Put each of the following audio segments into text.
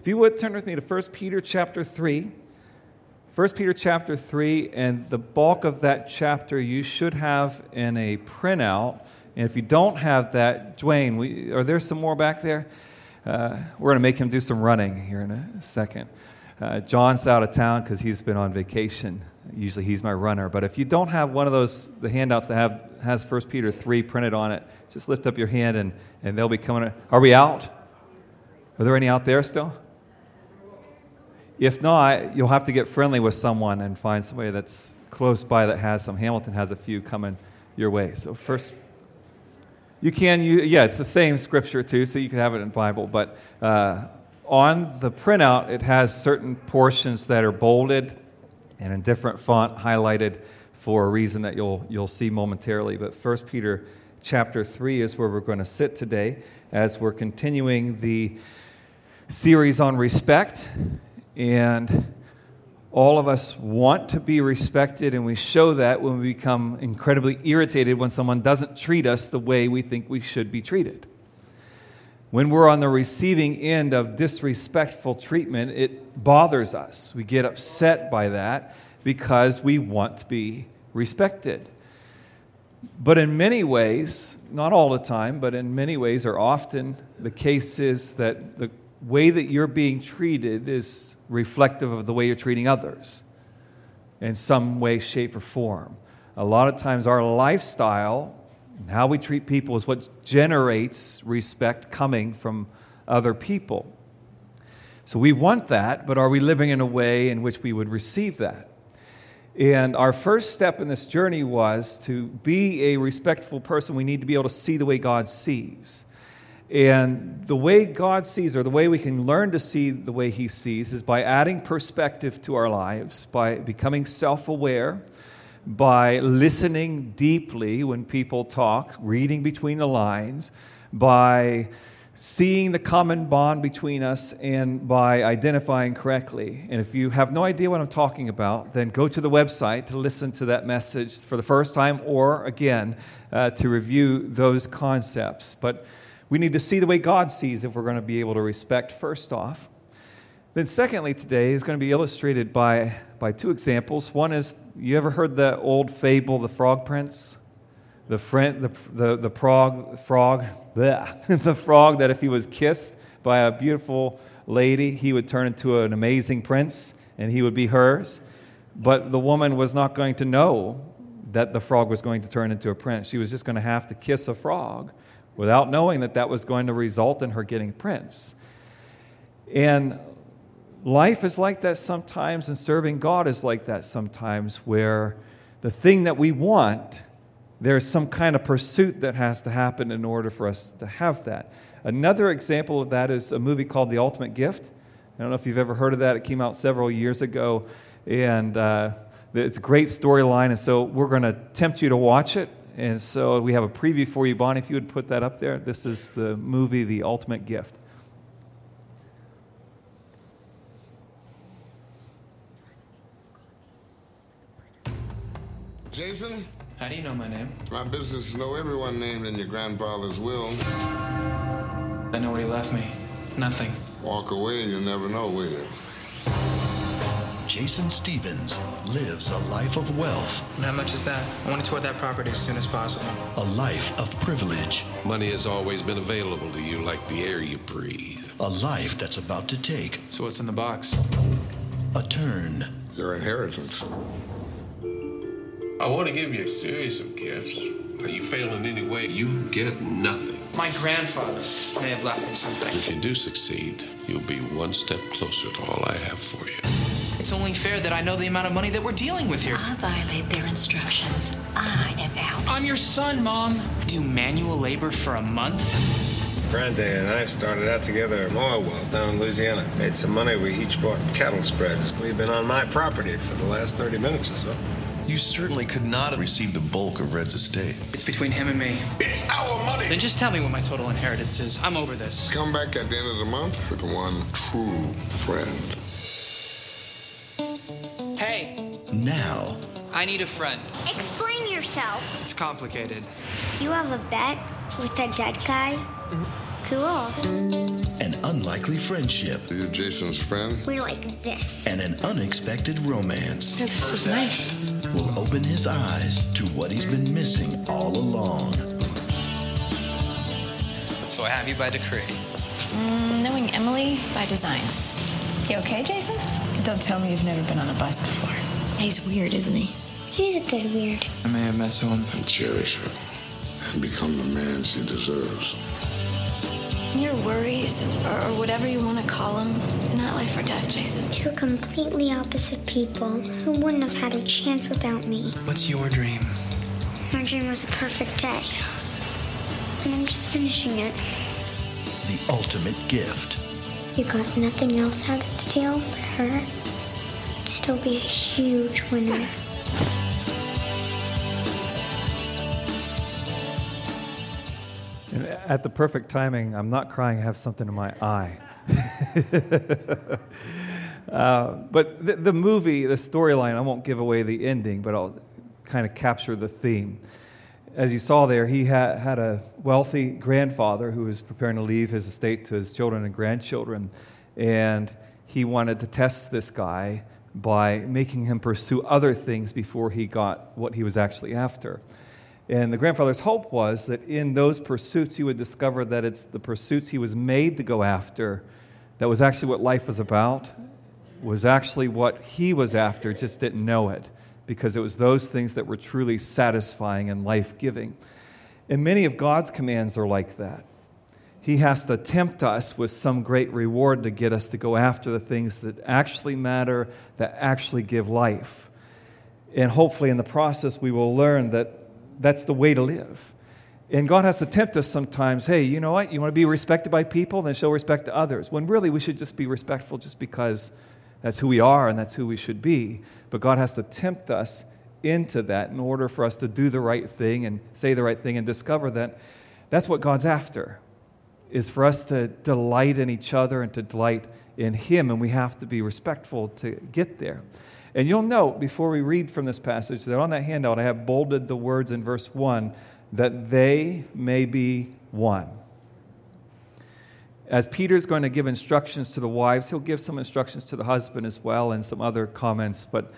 If you would, turn with me to 1 Peter chapter 3. 1 Peter chapter 3, and the bulk of that chapter you should have in a printout. And if you don't have that, Dwayne, are there some more back there? We're going to make him do some running here in a second. John's out of town because he's been on vacation. Usually he's my runner. But if you don't have one of those, the handouts that has 1 Peter 3 printed on it, just lift up your hand and they'll be coming. Are we out? Are there any out there still? If not, you'll have to get friendly with someone and find somebody that's close by that has some. Hamilton has a few coming your way. So first, you can, it's the same scripture too, so you can have it in the Bible. But on the printout, it has certain portions that are bolded and in different font highlighted for a reason that you'll see momentarily. But 1 Peter chapter 3 is where we're going to sit today as we're continuing the series on respect. And all of us want to be respected, and we show that when we become incredibly irritated when someone doesn't treat us the way we think we should be treated. When we're on the receiving end of disrespectful treatment, it bothers us. We get upset by that because we want to be respected. But in many ways, not all the time, but in many ways or often, the case is that the way that you're being treated is reflective of the way you're treating others in some way, shape, or form. A lot of times our lifestyle, how we treat people, is what generates respect coming from other people. So we want that, but are we living in a way in which we would receive that? And our first step in this journey was to be a respectful person. We need to be able to see the way God sees. And the way God sees, or the way we can learn to see the way He sees, is by adding perspective to our lives, by becoming self-aware, by listening deeply when people talk, reading between the lines, by seeing the common bond between us, and by identifying correctly. And if you have no idea what I'm talking about, then go to the website to listen to that message for the first time, or again, to review those concepts. But we need to see the way God sees if we're going to be able to respect first off. Then secondly, today is going to be illustrated by two examples. One is, you ever heard the old fable, The Frog Prince? The frog, the frog that if he was kissed by a beautiful lady, he would turn into an amazing prince and he would be hers. But the woman was not going to know that the frog was going to turn into a prince. She was just going to have to kiss a frog without knowing that that was going to result in her getting prince. And life is like that sometimes, and serving God is like that sometimes, where the thing that we want, there's some kind of pursuit that has to happen in order for us to have that. Another example of that is a movie called The Ultimate Gift. I don't know if you've ever heard of that. It came out several years ago, and it's a great storyline, and so we're going to tempt you to watch it. And so we have a preview for you, Bonnie, if you would put that up there. This is the movie, The Ultimate Gift. Jason? How do you know my name? My business is to know everyone named in your grandfather's will. I know what he left me. Nothing. Walk away and you'll never know, will you? Jason Stevens lives a life of wealth. And how much is that? I want to tour that property as soon as possible. A life of privilege. Money has always been available to you like the air you breathe. A life that's about to take So what's in the box? a turn. Your inheritance. I want to give you a series of gifts. Now, you fail in any way, you get nothing. My grandfather may have left me something. If you do succeed, you'll be one step closer to all I have for you. It's only fair that I know the amount of money that we're dealing with here. I violate their instructions. I am out. I'm your son, Mom. Do manual labor for a month? Granddad and I started out together at Oil Wells down in Louisiana. Made some money. We each bought cattle spreads. We've been on my property for the last 30 minutes or so. You certainly could not have received the bulk of Red's estate. It's between him and me. It's our money! Then just tell me what my total inheritance is. I'm over this. Come back at the end of the month with one true friend. Hey, Now, I need a friend. Explain yourself. It's complicated. You have a bet with a dead guy? Cool. An unlikely friendship. Are you Jason's friend? We're like this. And an unexpected romance Oh, this is nice. will open his eyes to what he's been missing all along. So I have you by decree. Knowing Emily by design. You okay, Jason? Don't tell me you've never been on a bus before. He's weird, isn't he? He's a good weird. I may have met someone. And cherish her. And become the man she deserves. Your worries, or whatever you want to call them, not life or death, Jason. Two completely opposite people who wouldn't have had a chance without me. What's your dream? My dream was a perfect day. And I'm just finishing it. The ultimate gift. You got nothing else out of the deal but her. You'd still be a huge winner. And at the perfect timing, I'm not crying, I have something in my eye. But the movie, the storyline, I won't give away the ending, but I'll kind of capture the theme. As you saw there, he had a wealthy grandfather who was preparing to leave his estate to his children and grandchildren, and he wanted to test this guy by making him pursue other things before he got what he was actually after. And the grandfather's hope was that in those pursuits he would discover that it's the pursuits he was made to go after that was actually what life was about, was actually what he was after, just didn't know it, because it was those things that were truly satisfying and life-giving. And many of God's commands are like that. He has to tempt us with some great reward to get us to go after the things that actually matter, that actually give life. And hopefully in the process we will learn that that's the way to live. And God has to tempt us sometimes, hey, you know what? You want to be respected by people? Then show respect to others. When really we should just be respectful just because that's who we are and that's who we should be. But God has to tempt us into that in order for us to do the right thing and say the right thing and discover that that's what God's after, is for us to delight in each other and to delight in Him, and we have to be respectful to get there. And you'll note, before we read from this passage, that on that handout I have bolded the words in verse 1, that they may be one. As Peter's going to give instructions to the wives, he'll give some instructions to the husband as well and some other comments, but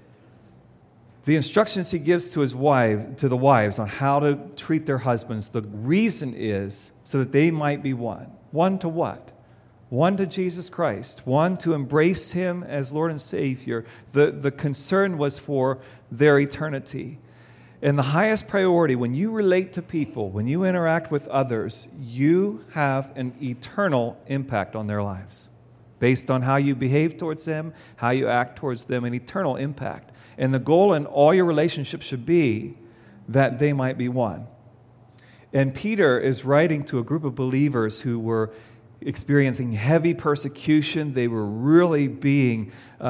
the instructions he gives to the wives on how to treat their husbands, the reason is so that they might be one. One to what? One to Jesus Christ. One to embrace Him as Lord and Savior. The concern was for their eternity. And the highest priority, when you relate to people, when you interact with others, you have an eternal impact on their lives. Based on how you behave towards them, how you act towards them, an eternal impact. And the goal in all your relationships should be that they might be one. And Peter is writing to a group of believers who were experiencing heavy persecution. They were really being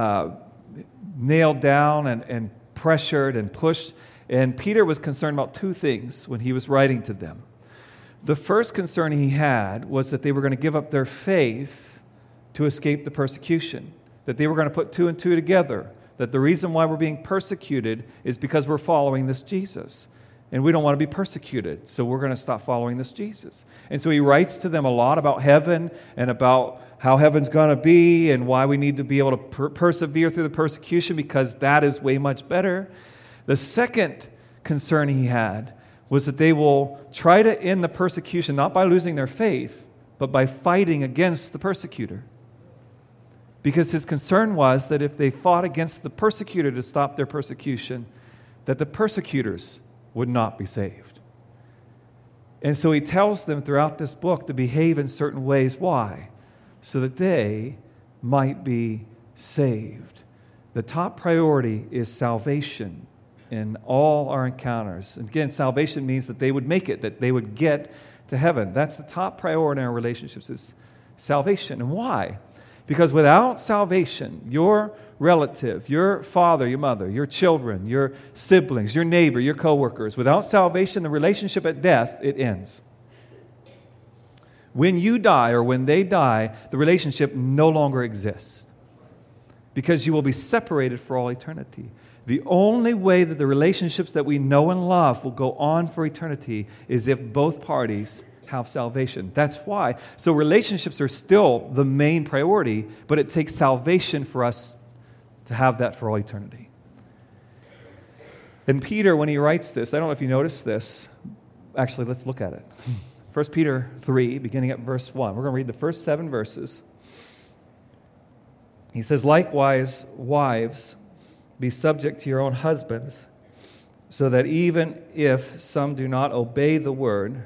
nailed down and pressured and pushed. And Peter was concerned about two things when he was writing to them. The first concern he had was that they were going to give up their faith to escape the persecution, that they were going to put two and two together, that the reason why we're being persecuted is because we're following this Jesus. And we don't want to be persecuted, so we're going to stop following this Jesus. And so he writes to them a lot about heaven and about how heaven's going to be and why we need to be able to persevere through the persecution, because that is way much better. The second concern he had was that they will try to end the persecution not by losing their faith, but by fighting against the persecutor. Because his concern was that if they fought against the persecutor to stop their persecution, that the persecutors would not be saved. And so he tells them throughout this book to behave in certain ways. Why? So that they might be saved. The top priority is salvation in all our encounters. And again, salvation means that they would make it, that they would get to heaven. That's the top priority in our relationships, is salvation. And why? Because without salvation, your relative, your father, your mother, your children, your siblings, your neighbor, your coworkers, without salvation, the relationship at death, it ends. When you die or when they die, the relationship no longer exists, because you will be separated for all eternity. The only way that the relationships that we know and love will go on for eternity is if both parties have salvation. That's why. So relationships are still the main priority, but it takes salvation for us to have that for all eternity. And Peter, when he writes this, I don't know if you noticed this. Actually, let's look at it. 1 Peter 3, beginning at verse 1. We're going to read the first 7 verses. He says, "Likewise, wives, be subject to your own husbands, so that even if some do not obey the word,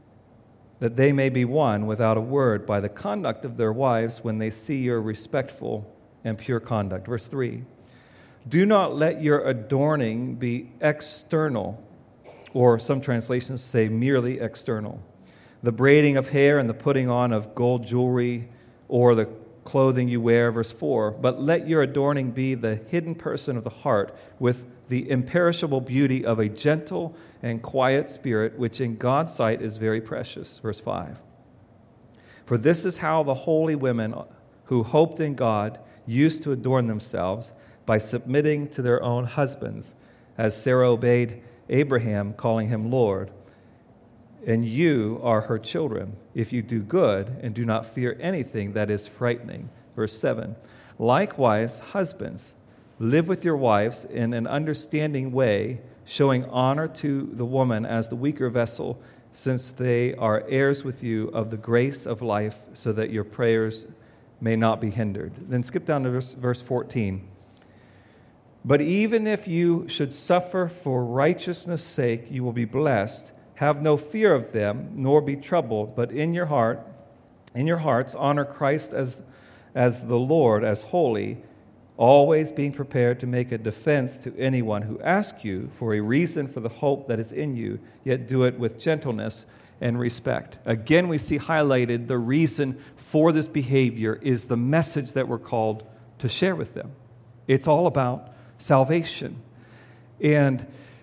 that they may be won without a word by the conduct of their wives when they see your respectful and pure conduct." Verse 3, "Do not let your adorning be external," or some translations say merely external, "the braiding of hair and the putting on of gold jewelry or the clothing you wear." Verse 4, "But let your adorning be the hidden person of the heart with the imperishable beauty of a gentle and quiet spirit, which in God's sight is very precious." Verse 5, "For this is how the holy women who hoped in God used to adorn themselves, by submitting to their own husbands, as Sarah obeyed Abraham, calling him Lord. And you are her children, if you do good and do not fear anything that is frightening." Verse 7, "Likewise, husbands, live with your wives in an understanding way, showing honor to the woman as the weaker vessel, since they are heirs with you of the grace of life, so that your prayers may not be hindered." Then skip down to verse 14. "But even if you should suffer for righteousness' sake, you will be blessed. Have no fear of them, nor be troubled, but in your hearts, honor Christ as the Lord, as holy, always being prepared to make a defense to anyone who asks you for a reason for the hope that is in you, yet do it with gentleness and respect." Again, we see highlighted the reason for this behavior is the message that we're called to share with them. It's all about salvation. And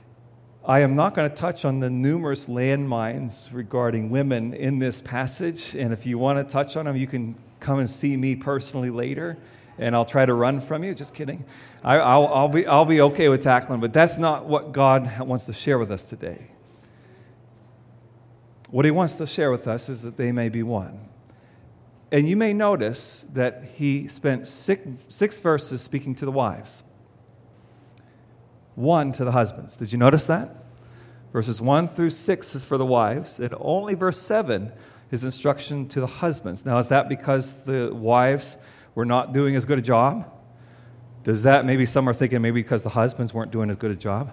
I am not going to touch on the numerous landmines regarding women in this passage, and if you want to touch on them, you can come and see me personally later, and I'll try to run from you. Just kidding. I'll be okay with tackling, but that's not what God wants to share with us today. What He wants to share with us is that they may be one. And you may notice that He spent six verses speaking to the wives, 1 to the husbands. Did you notice that? Verses 1 through 6 is for the wives, and only verse 7 is instruction to the husbands. Now, is that because the wives were not doing as good a job? Does that, maybe some are thinking maybe because the husbands weren't doing as good a job?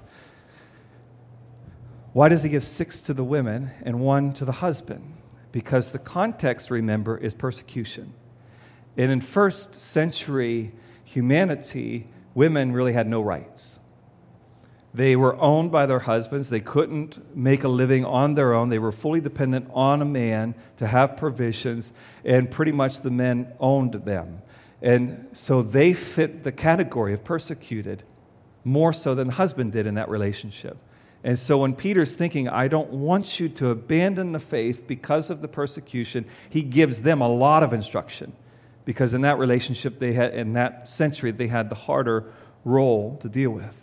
Why does He give 6 to the women and 1 to the husband? Because the context, remember, is persecution. And in first century humanity, women really had no rights. They were owned by their husbands. They couldn't make a living on their own. They were fully dependent on a man to have provisions, and pretty much the men owned them. And so they fit the category of persecuted more so than the husband did in that relationship. And so when Peter's thinking, I don't want you to abandon the faith because of the persecution, he gives them a lot of instruction. Because in that relationship, they had, in that century, they had the harder role to deal with.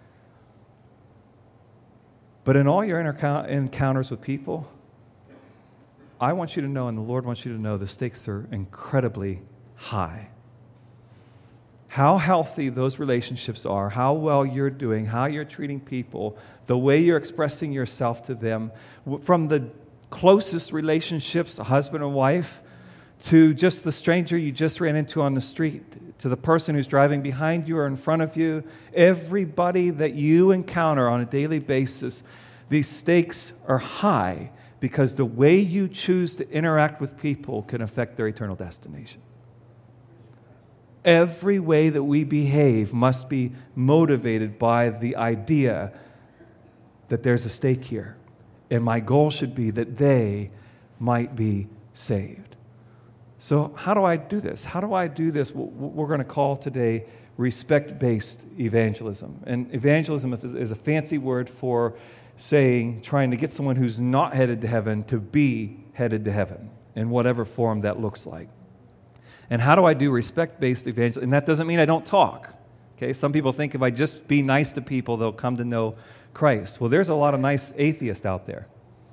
But in all your encounters with people, I want you to know, and the Lord wants you to know, the stakes are incredibly high. How healthy those relationships are, how well you're doing, how you're treating people, the way you're expressing yourself to them, from the closest relationships, a husband and wife, to just the stranger you just ran into on the street, to the person who's driving behind you or in front of you, everybody that you encounter on a daily basis, these stakes are high because the way you choose to interact with people can affect their eternal destination. Every way that we behave must be motivated by the idea that there's a stake here, and my goal should be that they might be saved. So how do I do this? How do I do this? What we're going to call today respect-based evangelism. And evangelism is a fancy word for trying to get someone who's not headed to heaven to be headed to heaven in whatever form that looks like. And how do I do respect-based evangelism? And that doesn't mean I don't talk. Okay, some people think if I just be nice to people, they'll come to know Christ. Well, there's a lot of nice atheists out there.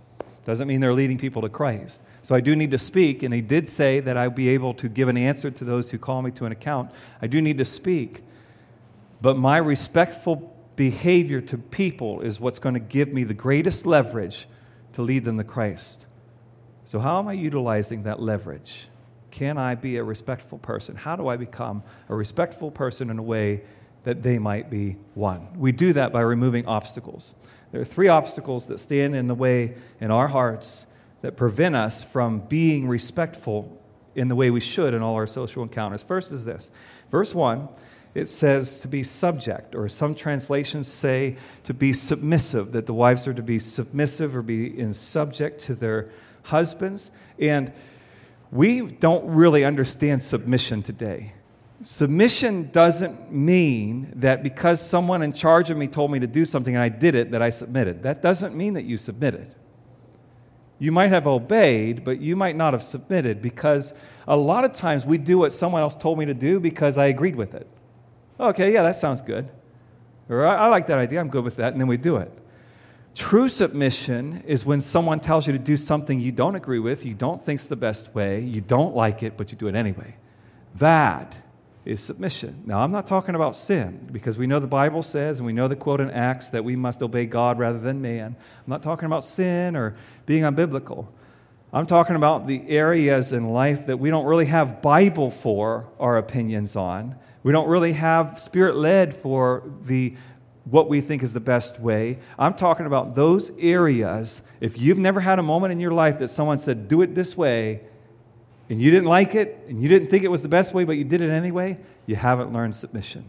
Doesn't mean they're leading people to Christ. So I do need to speak, and he did say that I'll be able to give an answer to those who call me to an account. I do need to speak. But my respectful behavior to people is what's going to give me the greatest leverage to lead them to Christ. So how am I utilizing that leverage? Can I be a respectful person? How do I become a respectful person in a way that they might be one? We do that by removing obstacles. There are 3 obstacles that stand in the way in our hearts that prevent us from being respectful in the way we should in all our social encounters. First is this. Verse 1, it says to be subject, or some translations say to be submissive, that the wives are to be submissive or be in subject to their husbands. And we don't really understand submission today. Submission doesn't mean that because someone in charge of me told me to do something and I did it, that I submitted. That doesn't mean that you submitted. You might have obeyed, but you might not have submitted, because a lot of times we do what someone else told me to do because I agreed with it. Okay, yeah, that sounds good. Or I like that idea, I'm good with that, and then we do it. True submission is when someone tells you to do something you don't agree with, you don't think's the best way, you don't like it, but you do it anyway. That is submission. Now, I'm not talking about sin, because we know the Bible says, and we know the quote in Acts, that we must obey God rather than man. I'm not talking about sin or being unbiblical. I'm talking about the areas in life that we don't really have Bible for our opinions on. We don't really have Spirit-led for what we think is the best way. I'm talking about those areas. If you've never had a moment in your life that someone said, do it this way, and you didn't like it, and you didn't think it was the best way, but you did it anyway, you haven't learned submission.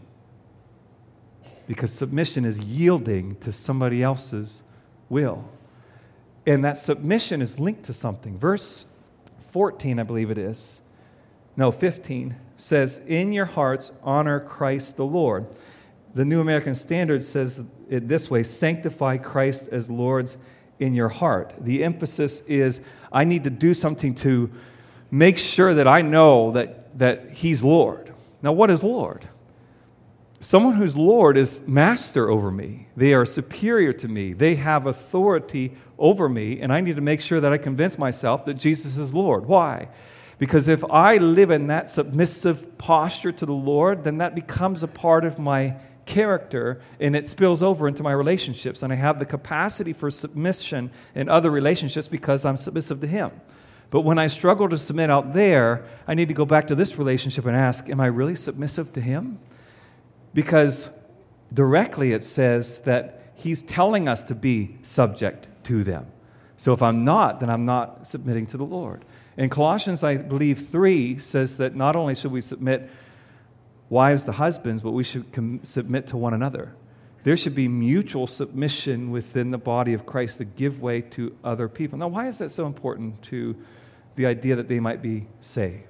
Because submission is yielding to somebody else's will. And that submission is linked to something. Verse 14, I believe it is. No, 15 says, in your hearts honor Christ the Lord. The New American Standard says it this way, sanctify Christ as Lord's in your heart. The emphasis is, I need to do something to make sure that I know that He's Lord. Now, what is Lord? Someone who's Lord is master over me. They are superior to me. They have authority over me, and I need to make sure that I convince myself that Jesus is Lord. Why? Because if I live in that submissive posture to the Lord, then that becomes a part of my character, and it spills over into my relationships, and I have the capacity for submission in other relationships because I'm submissive to Him. But when I struggle to submit out there, I need to go back to this relationship and ask, am I really submissive to Him? Because directly it says that He's telling us to be subject to them. So if I'm not, then I'm not submitting to the Lord. In Colossians, I believe 3 says that not only should we submit wives to husbands, but we should submit to one another. There should be mutual submission within the body of Christ to give way to other people. Now, why is that so important to the idea that they might be saved?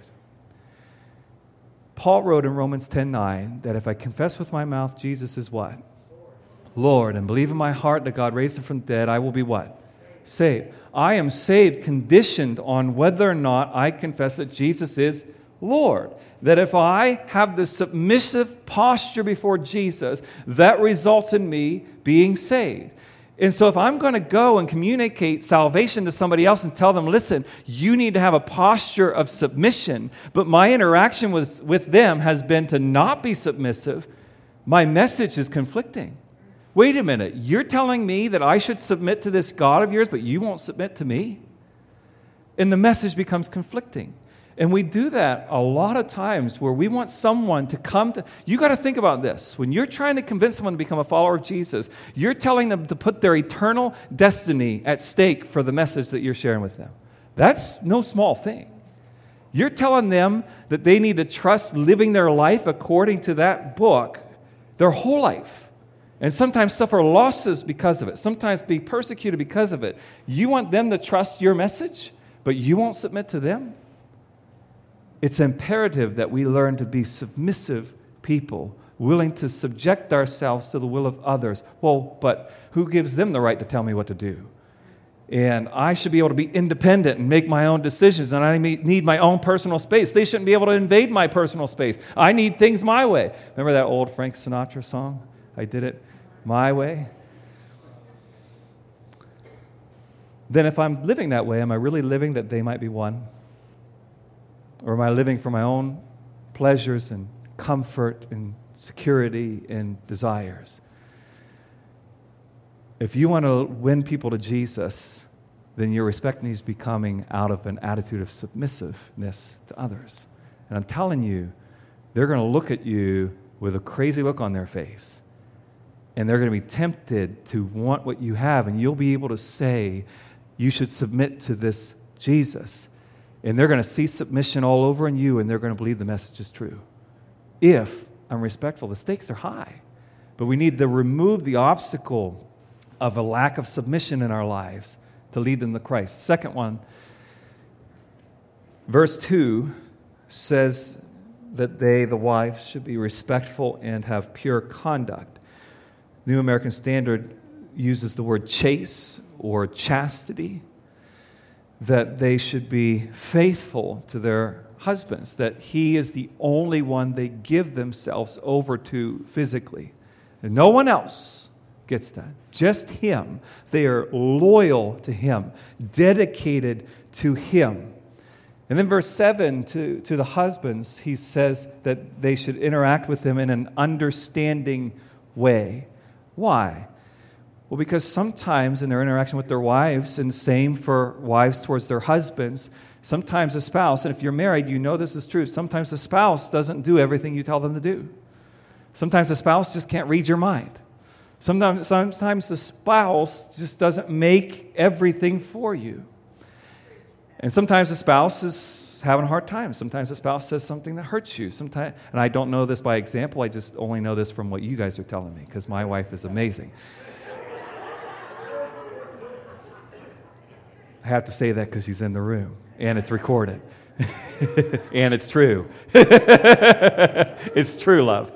Paul wrote in Romans 10:9 that if I confess with my mouth Jesus is what? Lord, and believe in my heart that God raised Him from the dead, I will be what? Saved. I am saved conditioned on whether or not I confess that Jesus is Lord. That if I have the submissive posture before Jesus, that results in me being saved. And so if I'm going to go and communicate salvation to somebody else and tell them, listen, you need to have a posture of submission, but my interaction with them has been to not be submissive, my message is conflicting. Wait a minute, you're telling me that I should submit to this God of yours, but you won't submit to me? And the message becomes conflicting. And we do that a lot of times where we want someone to come to... You got to think about this. When you're trying to convince someone to become a follower of Jesus, you're telling them to put their eternal destiny at stake for the message that you're sharing with them. That's no small thing. You're telling them that they need to trust living their life according to that book their whole life. And sometimes suffer losses because of it. Sometimes be persecuted because of it. You want them to trust your message, but you won't submit to them? It's imperative that we learn to be submissive people, willing to subject ourselves to the will of others. Well, but who gives them the right to tell me what to do? And I should be able to be independent and make my own decisions, and I need my own personal space. They shouldn't be able to invade my personal space. I need things my way. Remember that old Frank Sinatra song? I did it my way. then if I'm living that way, am I really living that they might be one? Or am I living for my own pleasures and comfort and security and desires? If you want to win people to Jesus, then your respect needs to be coming out of an attitude of submissiveness to others. And I'm telling you, they're going to look at you with a crazy look on their face. And they're going to be tempted to want what you have. And you'll be able to say, you should submit to this Jesus. And they're going to see submission all over in you, and they're going to believe the message is true. If I'm respectful, the stakes are high. But we need to remove the obstacle of a lack of submission in our lives to lead them to Christ. Second one, verse 2 says that they, the wives, should be respectful and have pure conduct. New American Standard uses the word chaste or chastity, that they should be faithful to their husbands, that he is the only one they give themselves over to physically. And no one else gets that. Just him. They are loyal to him, dedicated to him. And then verse 7, to the husbands, he says that they should interact with him in an understanding way. Why? Well, because sometimes in their interaction with their wives, and same for wives towards their husbands, sometimes a spouse, and if you're married, you know this is true, sometimes the spouse doesn't do everything you tell them to do. Sometimes the spouse just can't read your mind. Sometimes the spouse just doesn't make everything for you. And sometimes the spouse is having a hard time. Sometimes the spouse says something that hurts you. Sometimes, and I don't know this by example, I just only know this from what you guys are telling me, because my wife is amazing. I have to say that because she's in the room, and it's recorded. And it's true. It's true, love.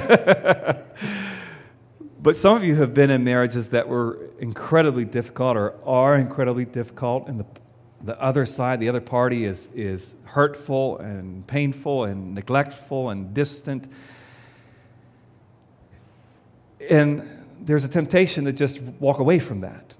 But some of you have been in marriages that were incredibly difficult or are incredibly difficult, and the other side, the other party is hurtful and painful and neglectful and distant. And there's a temptation to just walk away from that.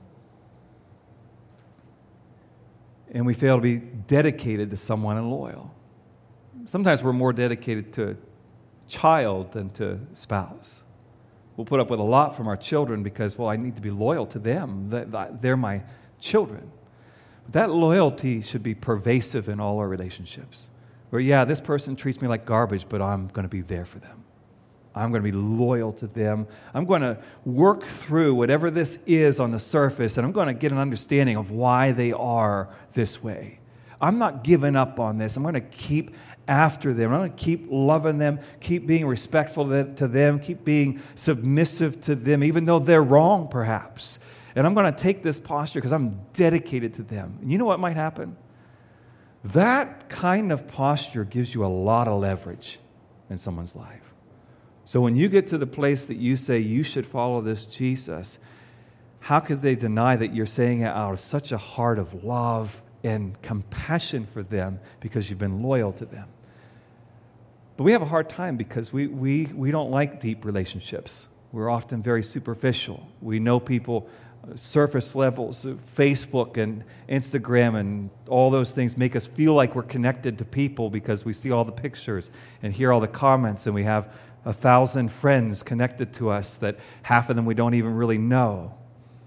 And we fail to be dedicated to someone and loyal. Sometimes we're more dedicated to a child than to spouse. We'll put up with a lot from our children because, well, I need to be loyal to them. They're my children. But that loyalty should be pervasive in all our relationships. Where, yeah, this person treats me like garbage, but I'm going to be there for them. I'm going to be loyal to them. I'm going to work through whatever this is on the surface, and I'm going to get an understanding of why they are this way. I'm not giving up on this. I'm going to keep after them. I'm going to keep loving them, keep being respectful to them, keep being submissive to them, even though they're wrong, perhaps. And I'm going to take this posture because I'm dedicated to them. And you know what might happen? That kind of posture gives you a lot of leverage in someone's life. So when you get to the place that you say you should follow this Jesus, how could they deny that you're saying it out of such a heart of love and compassion for them because you've been loyal to them? But we have a hard time because we don't like deep relationships. We're often very superficial. We know people surface levels. Facebook and Instagram and all those things make us feel like we're connected to people because we see all the pictures and hear all the comments, and we have 1,000 friends connected to us that half of them we don't even really know.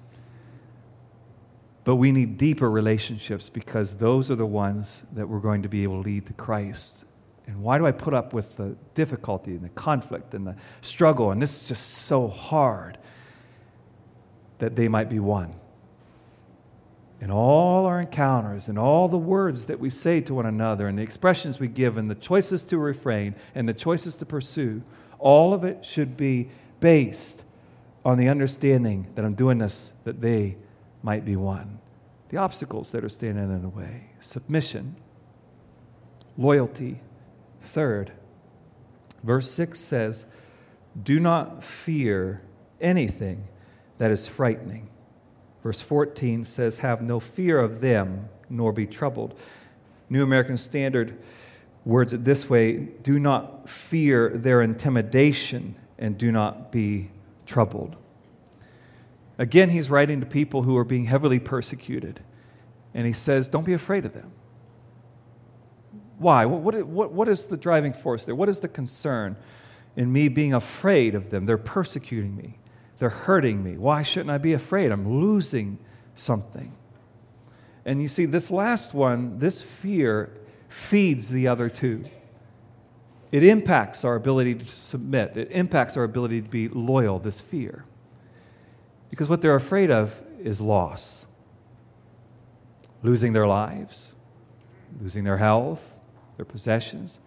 But we need deeper relationships because those are the ones that we're going to be able to lead to Christ. And why do I put up with the difficulty and the conflict and the struggle? And this is just so hard. That they might be one. In all our encounters and all the words that we say to one another and the expressions we give and the choices to refrain and the choices to pursue, all of it should be based on the understanding that I'm doing this that they might be one. The obstacles that are standing in the way: submission, loyalty. Third, verse 6 says, do not fear anything that is frightening. Verse 14 says, have no fear of them, nor be troubled. New American Standard words it this way: do not fear their intimidation, and do not be troubled. Again, he's writing to people who are being heavily persecuted. And he says, don't be afraid of them. Why? What is the driving force there? What is the concern in me being afraid of them? They're persecuting me. They're hurting me. Why shouldn't I be afraid? I'm losing something. And you see, this last one, this fear, feeds the other two. It impacts our ability to submit. It impacts our ability to be loyal, this fear. Because what they're afraid of is loss. Losing their lives, losing their health, their possessions,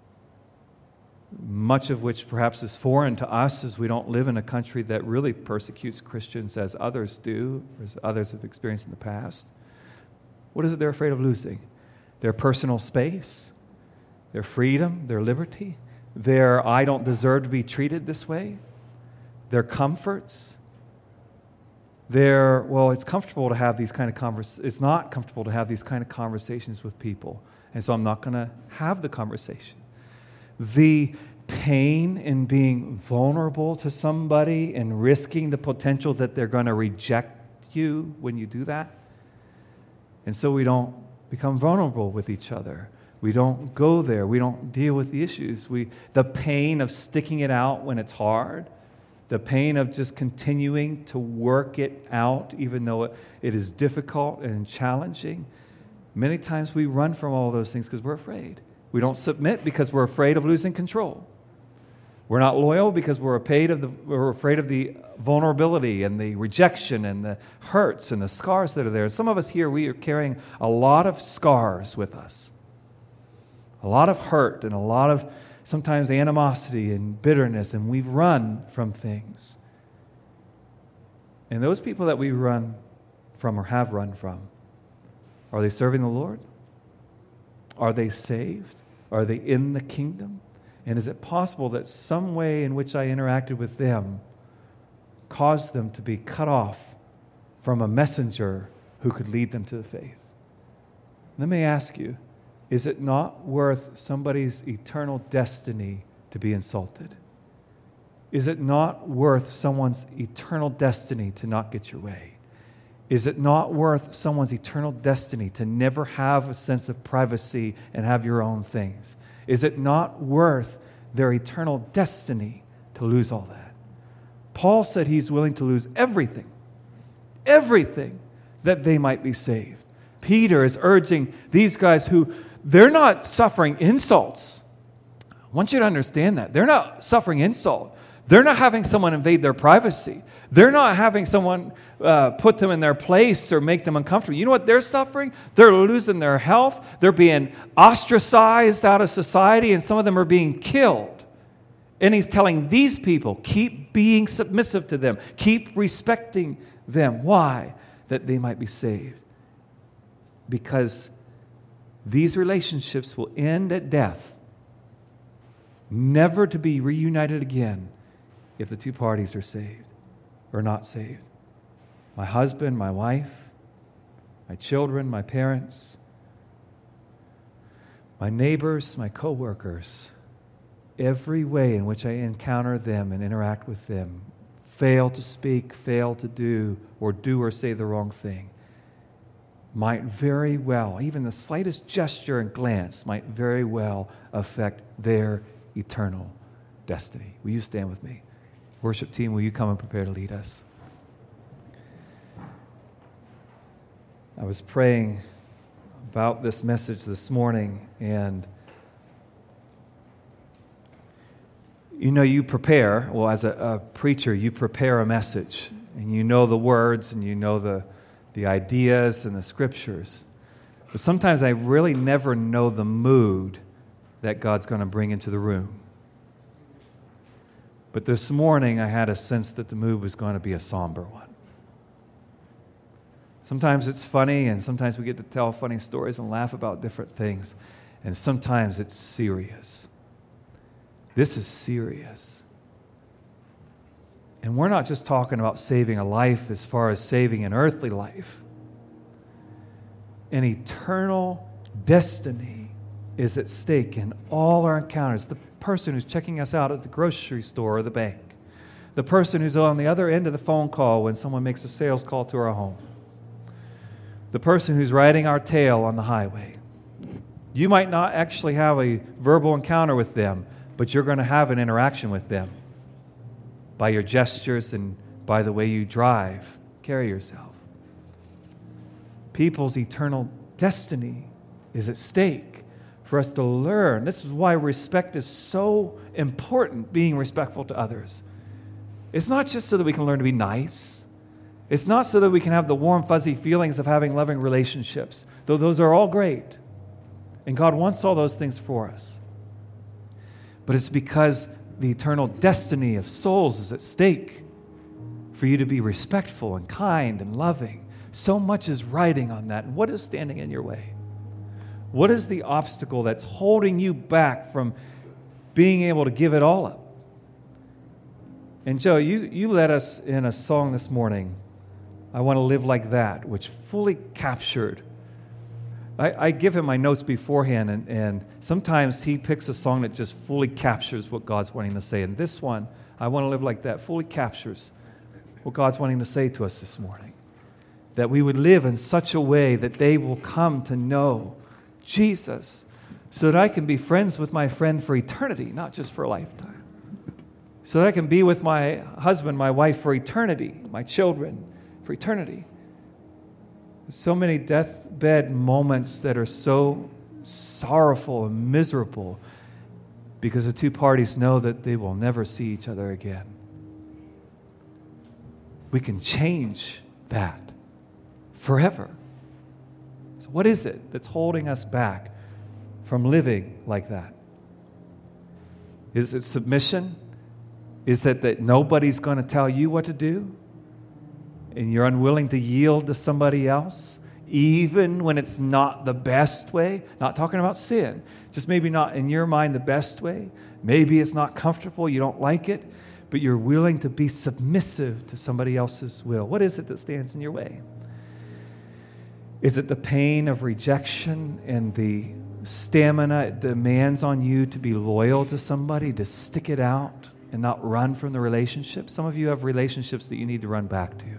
much of which perhaps is foreign to us as we don't live in a country that really persecutes Christians as others do, as others have experienced in the past. What is it they're afraid of losing? Their personal space, their freedom, their liberty, their I don't deserve to be treated this way, their comforts, it's comfortable to have these kind of conversations. It's not comfortable to have these kind of conversations with people. And so I'm not going to have the conversation. The pain in being vulnerable to somebody and risking the potential that they're going to reject you when you do that. And so we don't become vulnerable with each other. We don't go there. We don't deal with the issues. The pain of sticking it out when it's hard, the pain of just continuing to work it out even though it is difficult and challenging. Many times we run from all those things because we're afraid. We don't submit because we're afraid of losing control. We're not loyal because we're afraid of the vulnerability and the rejection and the hurts and the scars that are there. And some of us here, we are carrying a lot of scars with us. A lot of hurt and a lot of sometimes animosity and bitterness, and we've run from things. And those people that we run from or have run from, are they serving the Lord? Are they saved? Are they in the kingdom? And is it possible that some way in which I interacted with them caused them to be cut off from a messenger who could lead them to the faith? Let me ask you, is it not worth somebody's eternal destiny to be insulted? Is it not worth someone's eternal destiny to not get your way? Is it not worth someone's eternal destiny to never have a sense of privacy and have your own things? Is it not worth their eternal destiny to lose all that? Paul said he's willing to lose everything that they might be saved. Peter is urging these guys who, they're not suffering insults. I want you to understand that. They're not suffering insult. They're not having someone invade their privacy. They're not having someone put them in their place or make them uncomfortable. You know what they're suffering? They're losing their health. They're being ostracized out of society, and some of them are being killed. And he's telling these people, keep being submissive to them. Keep respecting them. Why? That they might be saved. Because these relationships will end at death, never to be reunited again if the two parties are saved or not saved. My husband, my wife, my children, my parents, my neighbors, my co-workers, every way in which I encounter them and interact with them, fail to speak, fail to do or say the wrong thing, might very well, even the slightest gesture and glance might very well affect their eternal destiny. Will you stand with me? Worship team, will you come and prepare to lead us? I was praying about this message this morning, and you prepare, as a preacher, you prepare a message, and you know the words, and you know the ideas and the scriptures. But sometimes I really never know the mood that God's going to bring into the room. But this morning I had a sense that the mood was going to be a somber one. Sometimes it's funny, and sometimes we get to tell funny stories and laugh about different things. And sometimes it's serious. This is serious. And we're not just talking about saving a life as far as saving an earthly life. An eternal destiny is at stake in all our encounters. The person who's checking us out at the grocery store or the bank, The person who's on the other end of the phone call when someone makes a sales call to our home. The person who's riding our tail on the highway. You might not actually have a verbal encounter with them, but you're going to have an interaction with them by your gestures and by the way you drive, carry yourself. People's eternal destiny is at stake for us to learn. This is why respect is so important, being respectful to others. It's not just so that we can learn to be nice. It's not so that we can have the warm, fuzzy feelings of having loving relationships, though those are all great. And God wants all those things for us. But it's because the eternal destiny of souls is at stake for you to be respectful and kind and loving. So much is riding on that. And what is standing in your way? What is the obstacle that's holding you back from being able to give it all up? And Joe, you led us in a song this morning, I Want to Live Like That, which fully captured. I give him my notes beforehand, and sometimes he picks a song that just fully captures what God's wanting to say. And this one, I Want to Live Like That, fully captures what God's wanting to say to us this morning. That we would live in such a way that they will come to know Jesus, so that I can be friends with my friend for eternity, not just for a lifetime. So that I can be with my husband, my wife for eternity, my children for eternity. So many deathbed moments that are so sorrowful and miserable because the two parties know that they will never see each other again. We can change that forever. So what is it that's holding us back from living like that? Is it submission? Is it that nobody's going to tell you what to do? And you're unwilling to yield to somebody else, even when it's not the best way? Not talking about sin, just maybe not in your mind the best way. Maybe it's not comfortable, you don't like it, but you're willing to be submissive to somebody else's will. What is it that stands in your way? Is it the pain of rejection and the stamina it demands on you to be loyal to somebody, to stick it out and not run from the relationship? Some of you have relationships that you need to run back to.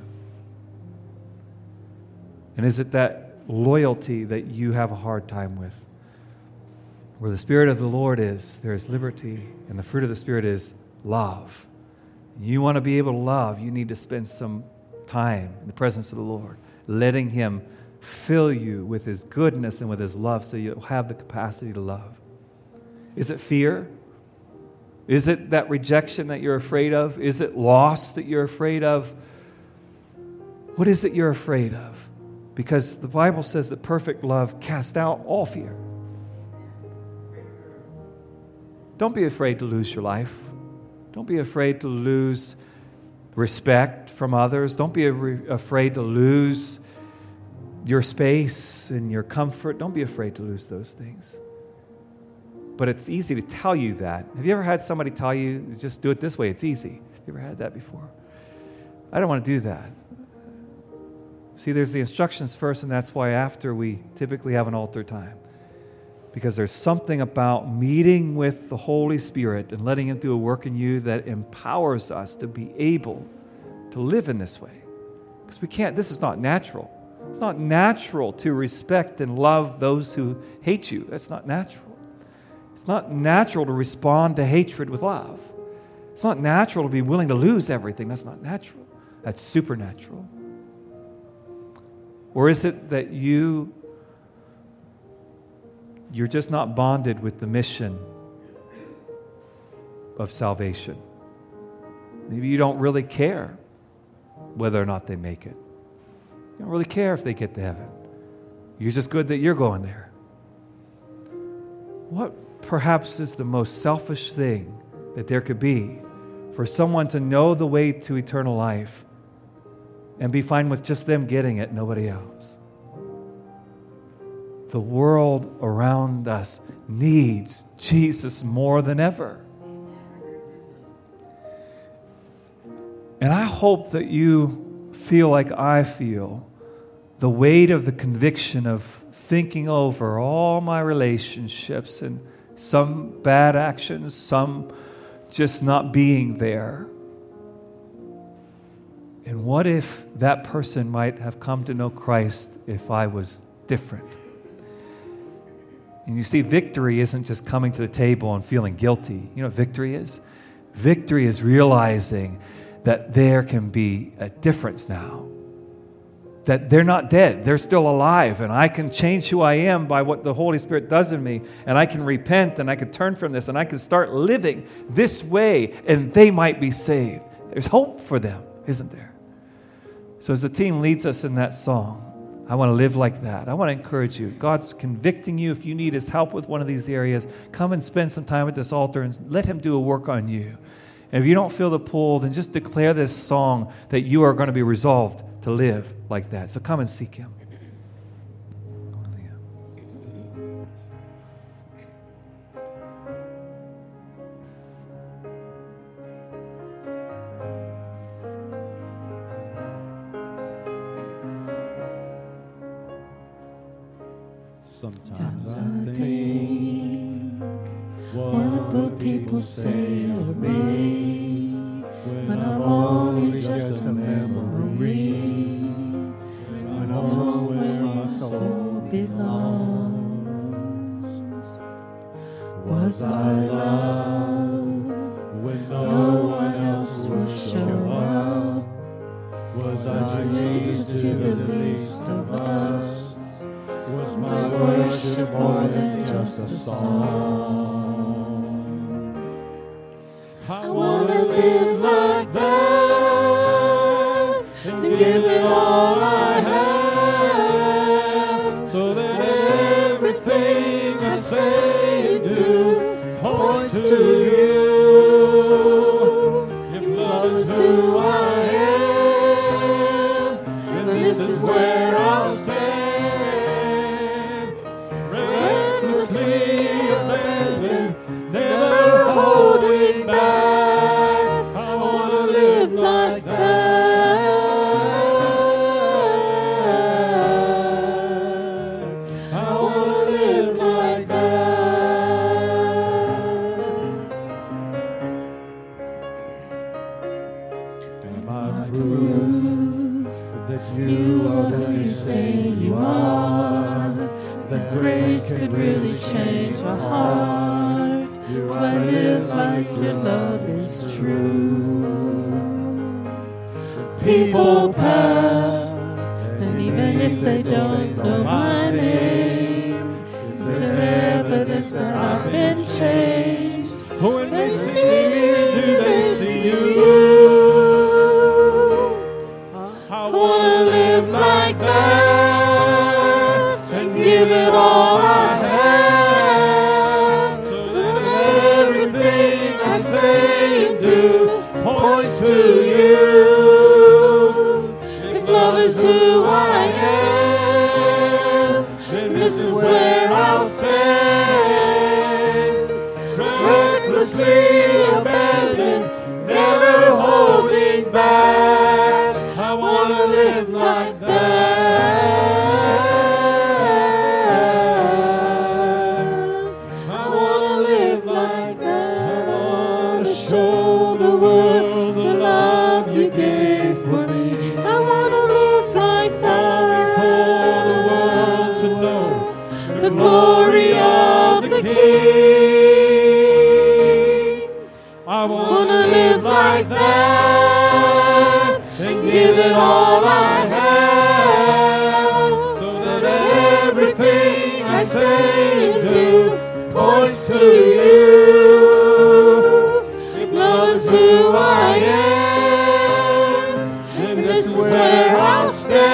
And is it that loyalty that you have a hard time with? Where the Spirit of the Lord is, there is liberty, and the fruit of the Spirit is love. You want to be able to love, you need to spend some time in the presence of the Lord, letting Him fill you with His goodness and with His love so you'll have the capacity to love. Is it fear? Is it that rejection that you're afraid of? Is it loss that you're afraid of? What is it you're afraid of? Because the Bible says that perfect love casts out all fear. Don't be afraid to lose your life. Don't be afraid to lose respect from others. Don't be afraid to lose your space and your comfort. Don't be afraid to lose those things. But it's easy to tell you that. Have you ever had somebody tell you, just do it this way, it's easy? Have you ever had that before? I don't want to do that. See, there's the instructions first, and that's why after we typically have an altar time. Because there's something about meeting with the Holy Spirit and letting Him do a work in you that empowers us to be able to live in this way. Because we can't, this is not natural. It's not natural to respect and love those who hate you. That's not natural. It's not natural to respond to hatred with love. It's not natural to be willing to lose everything. That's not natural. That's supernatural. Or is it that you're just not bonded with the mission of salvation? Maybe you don't really care whether or not they make it. You don't really care if they get to heaven. You're just good that you're going there. What perhaps is the most selfish thing that there could be for someone to know the way to eternal life and be fine with just them getting it, nobody else? The world around us needs Jesus more than ever. And I hope that you feel like I feel, the weight of the conviction of thinking over all my relationships and some bad actions, some just not being there. And what if that person might have come to know Christ if I was different? And you see, victory isn't just coming to the table and feeling guilty. You know what victory is? Victory is realizing that there can be a difference now. That they're not dead, they're still alive, and I can change who I am by what the Holy Spirit does in me, and I can repent, and I can turn from this, and I can start living this way, and they might be saved. There's hope for them, isn't there? So as the team leads us in that song, I want to live like that. I want to encourage you. God's convicting you. If you need His help with one of these areas, come and spend some time at this altar and let Him do a work on you. And if you don't feel the pull, then just declare this song that you are going to be resolved to live like that. So come and seek Him. Sometimes I think, what will people say of me when I'm only just a memory, when I know where my soul belongs? Was I loved when no one else would show up? Was I raised to the least of us? Was my worship more than just a song? I want to live like that and give it all I have, so that everything I say and do points to you. If love is who I am, then this is where I'll stand. Abandoned, never holding back. I want to live like that. I want to live like that. Am I proof that you are who you say you are? That grace could really change a heart. Do I live like your love is true? People pass, and even if they don't know my name, is there evidence that I've been changed? When they see me, do they see you? I want to live like that. Give it all I have, so that everything I say and do points to you. If love is who I am, then this is where I'll stand. Recklessly abandoned, never holding back. I want to live like that. Show the world the love you gave for me. I want to live like that. For the world to know the glory of the King. I want to live like that and give it all I have, so that everything I say and do points to you. Who I am, and this is where I'll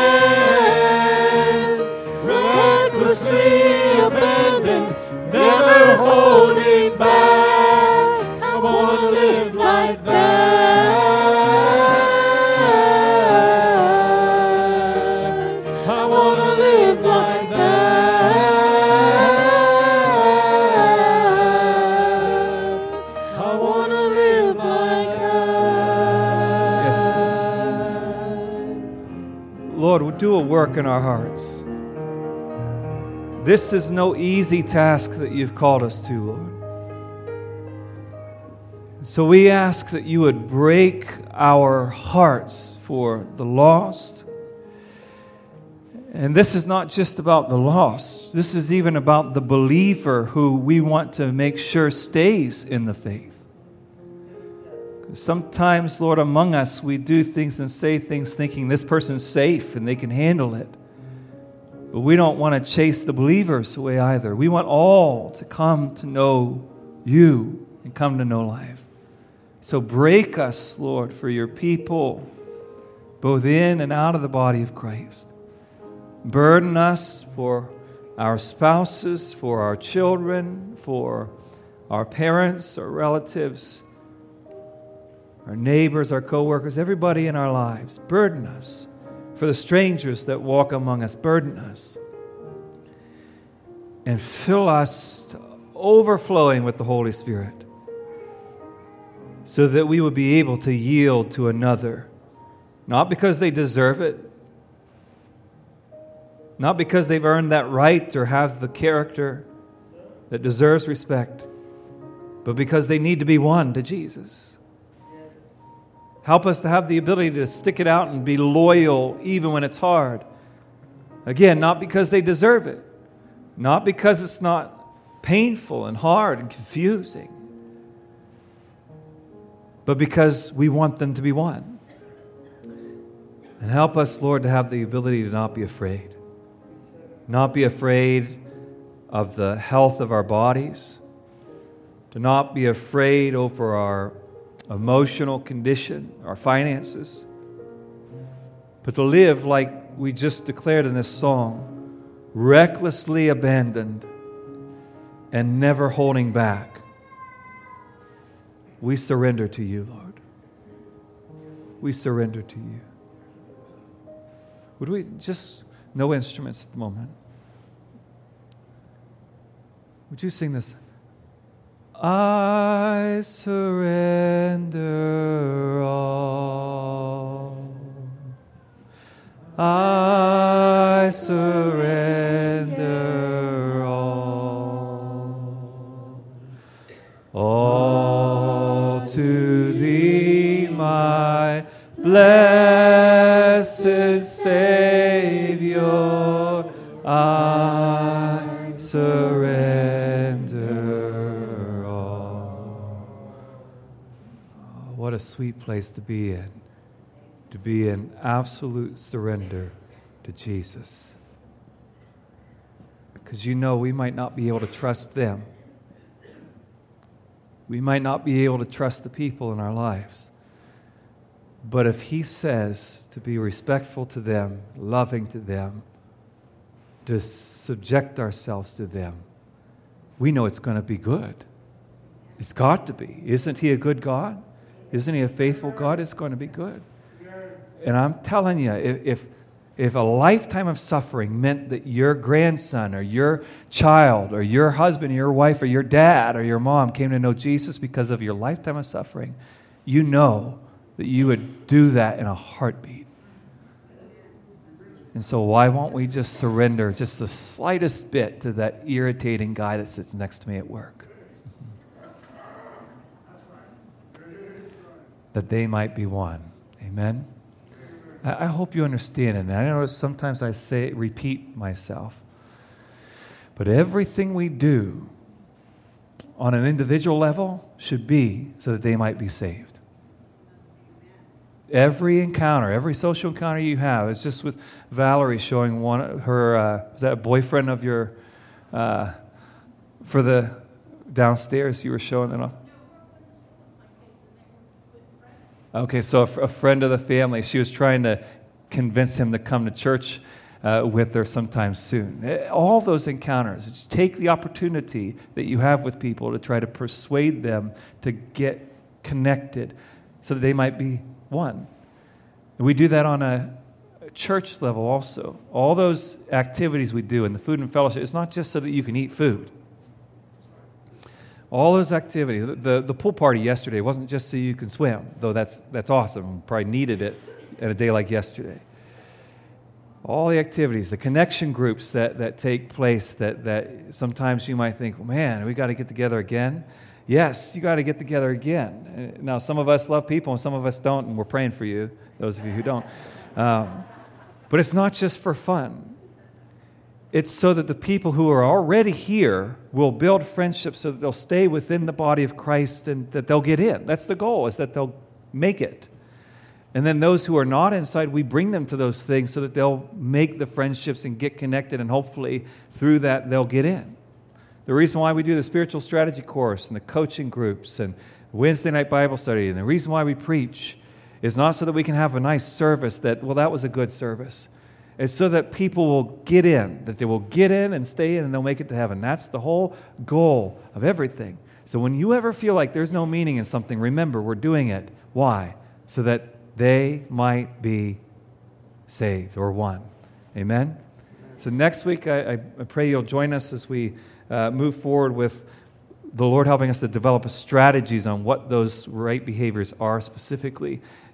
stand. Recklessly abandoned, never holding back. I want to live like that. I want to live like that. I want to live like that. Yes. Lord, do a work in our hearts. This is no easy task that you've called us to, Lord. So we ask that you would break our hearts for the lost. And this is not just about the lost. This is even about the believer who we want to make sure stays in the faith. Sometimes, Lord, among us, we do things and say things thinking this person's safe and they can handle it. But we don't want to chase the believers away either. We want all to come to know you and come to know life. So break us, Lord, for your people, both in and out of the body of Christ. Burden us for our spouses, for our children, for our parents, our relatives, our neighbors, our co-workers, everybody in our lives. Burden us. For the strangers that walk among us, burden us. And fill us to overflowing with the Holy Spirit, so that we would be able to yield to another, not because they deserve it, not because they've earned that right or have the character that deserves respect, but because they need to be won to Jesus. Help us to have the ability to stick it out and be loyal even when it's hard. Again, not because they deserve it, not because it's not painful and hard and confusing, but because we want them to be won. And help us, Lord, to have the ability to not be afraid. Not be afraid of the health of our bodies, to not be afraid over our emotional condition, our finances, but to live like we just declared in this song, recklessly abandoned and never holding back. We surrender to you, Lord. We surrender to you. Would we just, no instruments at the moment. Would you sing this? I surrender all. I surrender all. All to thee, my blessed Savior, I surrender all. What a sweet place to be in absolute surrender to Jesus. Because you know we might not be able to trust them. We might not be able to trust the people in our lives. But if He says to be respectful to them, loving to them, to subject ourselves to them, we know it's going to be good. It's got to be. Isn't He a good God? Isn't He a faithful God? It's going to be good. And I'm telling you, if a lifetime of suffering meant that your grandson or your child or your husband or your wife or your dad or your mom came to know Jesus because of your lifetime of suffering, you know that you would do that in a heartbeat. And so why won't we just surrender just the slightest bit to that irritating guy that sits next to me at work? That they might be one. Amen? I hope you understand it. And I know sometimes I repeat myself. But everything we do on an individual level should be so that they might be saved. Every encounter, every social encounter you have, it's just with Valerie showing is that a boyfriend of your, for the downstairs you were showing that off? Okay, so a friend of the family, she was trying to convince him to come to church with her sometime soon. All those encounters, just take the opportunity that you have with people to try to persuade them to get connected so that they might be one. And we do that on a church level also. All those activities we do in the food and fellowship, it's not just so that you can eat food. All those activities, the pool party yesterday wasn't just so you can swim, though that's awesome. Probably needed it in a day like yesterday. All the activities, the connection groups that take place that sometimes you might think, well, man, we got to get together again. Yes, you got to get together again. Now, some of us love people and some of us don't, and we're praying for you, those of you who don't. But it's not just for fun. It's so that the people who are already here will build friendships so that they'll stay within the body of Christ and that they'll get in. That's the goal, is that they'll make it. And then those who are not inside, we bring them to those things so that they'll make the friendships and get connected, and hopefully through that they'll get in. The reason why we do the spiritual strategy course and the coaching groups and Wednesday night Bible study, and the reason why we preach is not so that we can have a nice service that was a good service. It's so that people will get in, that they will get in and stay in and they'll make it to heaven. That's the whole goal of everything. So when you ever feel like there's no meaning in something, remember, we're doing it. Why? So that they might be saved or won. Amen? So next week, I pray you'll join us as we move forward with the Lord helping us to develop strategies on what those right behaviors are specifically.